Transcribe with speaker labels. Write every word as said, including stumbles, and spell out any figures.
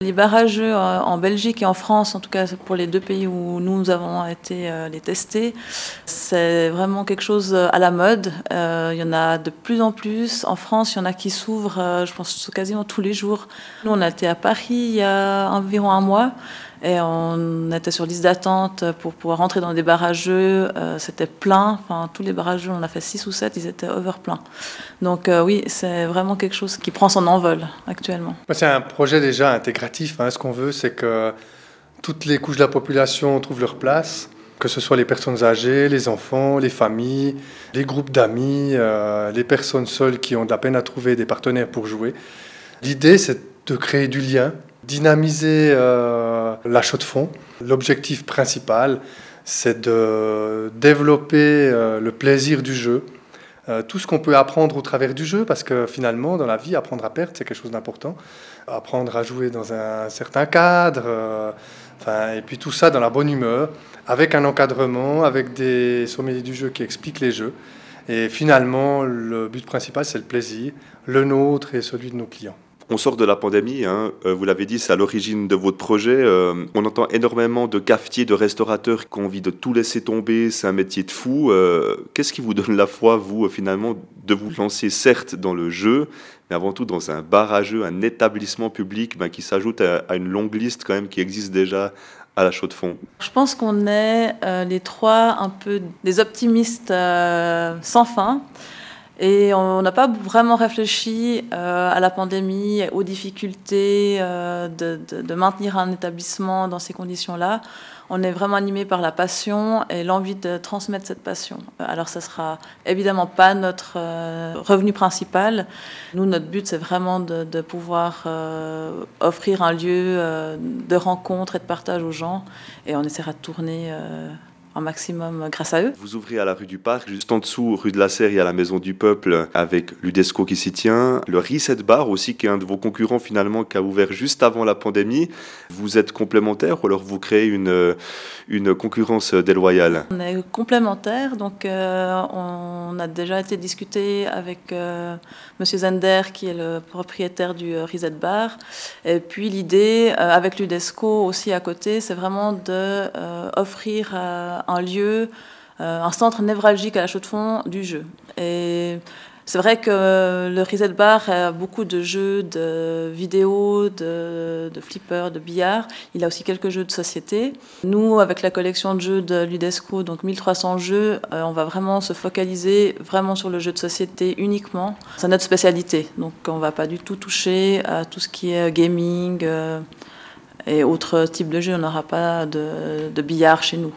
Speaker 1: Les barrageux en Belgique et en France, en tout cas pour les deux pays où nous avons été les tester, c'est vraiment quelque chose à la mode. Euh, il y en a de plus en plus. En France, il y en a qui s'ouvrent, euh, je pense, quasiment tous les jours. Nous, on a été à Paris il y a environ un mois et on était sur liste d'attente pour pouvoir rentrer dans des barrageux. Euh, c'était plein. Enfin, tous les barrageux, on a fait six ou sept, ils étaient over pleins. Donc euh, oui, c'est vraiment quelque chose qui prend son envol actuellement.
Speaker 2: C'est un projet déjà intégratif. Hein. Ce qu'on veut, c'est que toutes les couches de la population trouvent leur place, que ce soit les personnes âgées, les enfants, les familles, les groupes d'amis, euh, les personnes seules qui ont de la peine à trouver des partenaires pour jouer. L'idée, c'est de créer du lien, dynamiser euh, la chaux de fond. L'objectif principal, c'est de développer euh, le plaisir du jeu, euh, tout ce qu'on peut apprendre au travers du jeu, parce que finalement, dans la vie, apprendre à perdre, c'est quelque chose d'important. Apprendre à jouer dans un certain cadre, euh, enfin, et puis tout ça dans la bonne humeur, avec un encadrement, avec des sommeliers du jeu qui expliquent les jeux. Et finalement, le but principal, c'est le plaisir, le nôtre et celui de nos clients.
Speaker 3: On sort de la pandémie, hein. Vous l'avez dit, c'est à l'origine de votre projet. Euh, on entend énormément de cafetiers, de restaurateurs qui ont envie de tout laisser tomber, c'est un métier de fou. Euh, qu'est-ce qui vous donne la foi, vous, finalement, de vous lancer certes dans le jeu, mais avant tout dans un barrageux, un établissement public ben, qui s'ajoute à, à une longue liste quand même qui existe déjà à la chaux de fond?
Speaker 1: Je pense qu'on est euh, les trois un peu des optimistes euh, sans fin. Et on n'a pas vraiment réfléchi euh, à la pandémie, aux difficultés euh, de, de, de maintenir un établissement dans ces conditions-là. On est vraiment animé par la passion et l'envie de transmettre cette passion. Alors ça sera évidemment pas notre euh, revenu principal. Nous, notre but, c'est vraiment de, de pouvoir euh, offrir un lieu euh, de rencontre et de partage aux gens. Et on essaiera de tourner euh, un maximum grâce à eux.
Speaker 3: Vous ouvrez à la rue du Parc, juste en dessous, rue de la Serre, il y a la Maison du Peuple avec l'Udesco qui s'y tient. Le Reset Bar aussi, qui est un de vos concurrents finalement, qui a ouvert juste avant la pandémie. Vous êtes complémentaires ou alors vous créez une, une concurrence déloyale?
Speaker 1: On est complémentaires, donc euh, on a déjà été discuté avec euh, Monsieur Zender, qui est le propriétaire du Reset Bar. Et puis l'idée, euh, avec l'Udesco aussi à côté, c'est vraiment de euh, offrir euh, un lieu, euh, un centre névralgique à la chaux de fond du jeu. Et c'est vrai que le Reset Bar a beaucoup de jeux de vidéo, de, de flippers, de billard. Il a aussi quelques jeux de société. Nous, avec la collection de jeux de l'Udesco, donc mille trois cents jeux, euh, on va vraiment se focaliser vraiment sur le jeu de société uniquement. C'est notre spécialité, donc on ne va pas du tout toucher à tout ce qui est gaming euh, et autres types de jeux. On n'aura pas de, de billard chez nous.